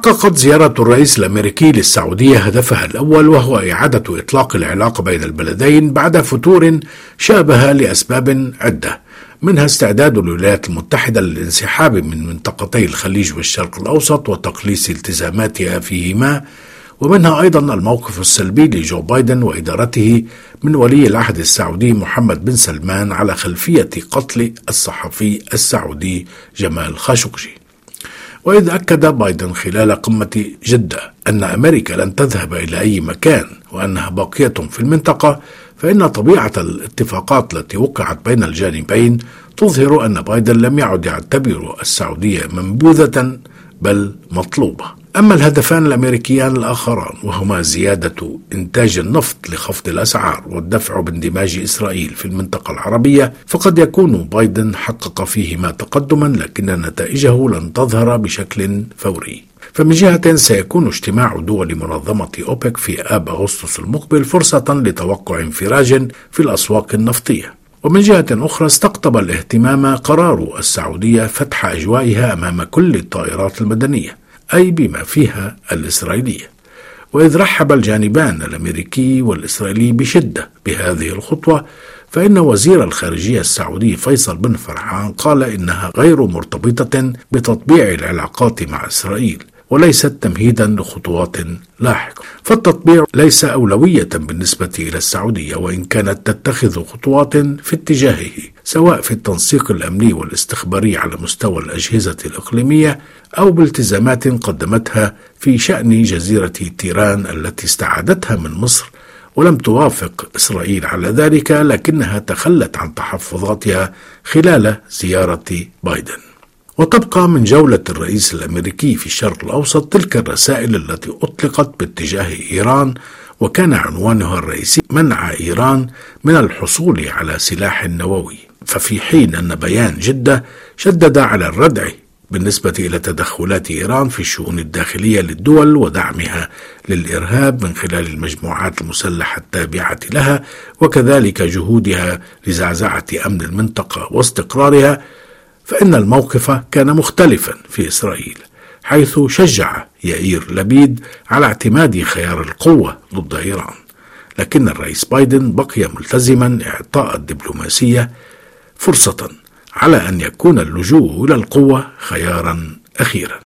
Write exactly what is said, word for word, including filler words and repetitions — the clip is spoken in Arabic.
حققت زيارة الرئيس الأمريكي للسعودية هدفها الأول، وهو إعادة إطلاق العلاقة بين البلدين بعد فتور شابه لأسباب عدة، منها استعداد الولايات المتحدة للانسحاب من منطقتي الخليج والشرق الأوسط وتقليص التزاماتها فيهما، ومنها أيضا الموقف السلبي لجو بايدن وإدارته من ولي العهد السعودي محمد بن سلمان على خلفية قتل الصحفي السعودي جمال خاشقجي. وإذ أكد بايدن خلال قمة جدة أن أمريكا لن تذهب إلى أي مكان وأنها باقية في المنطقة، فإن طبيعة الاتفاقات التي وقعت بين الجانبين تظهر أن بايدن لم يعد يعتبر السعودية منبوذة بل مطلوبة. أما الهدفان الأمريكيان الآخران وهما زيادة إنتاج النفط لخفض الأسعار والدفع باندماج إسرائيل في المنطقة العربية، فقد يكون بايدن حقق فيهما تقدما، لكن نتائجه لن تظهر بشكل فوري. فمن جهة سيكون اجتماع دول منظمة أوبك في آب أغسطس المقبل فرصة لتوقع انفراج في الأسواق النفطية، ومن جهة أخرى استقطب الاهتمام قرار السعودية فتح أجوائها أمام كل الطائرات المدنية، أي بما فيها الإسرائيلية. وإذ رحب الجانبان الأمريكي والإسرائيلي بشدة بهذه الخطوة، فإن وزير الخارجية السعودي فيصل بن فرحان قال إنها غير مرتبطة بتطبيع العلاقات مع إسرائيل وليست تمهيدا لخطوات لاحقة. فالتطبيع ليس أولوية بالنسبة إلى السعودية، وإن كانت تتخذ خطوات في اتجاهه سواء في التنسيق الأمني والاستخباري على مستوى الأجهزة الإقليمية أو بالتزامات قدمتها في شأن جزيرة تيران التي استعادتها من مصر ولم توافق إسرائيل على ذلك، لكنها تخلت عن تحفظاتها خلال زيارة بايدن. وتبقى من جولة الرئيس الأمريكي في الشرق الأوسط تلك الرسائل التي أطلقت باتجاه إيران، وكان عنوانها الرئيسي منع إيران من الحصول على سلاح نووي. ففي حين أن بيان جدة شدد على الردع بالنسبة إلى تدخلات إيران في الشؤون الداخلية للدول ودعمها للإرهاب من خلال المجموعات المسلحة التابعة لها، وكذلك جهودها لزعزعة أمن المنطقة واستقرارها، فإن الموقف كان مختلفا في إسرائيل، حيث شجع يائير لبيد على اعتماد خيار القوة ضد إيران، لكن الرئيس بايدن بقي ملتزما إعطاء الدبلوماسية فرصة على أن يكون اللجوء إلى القوة خيارا أخيرا.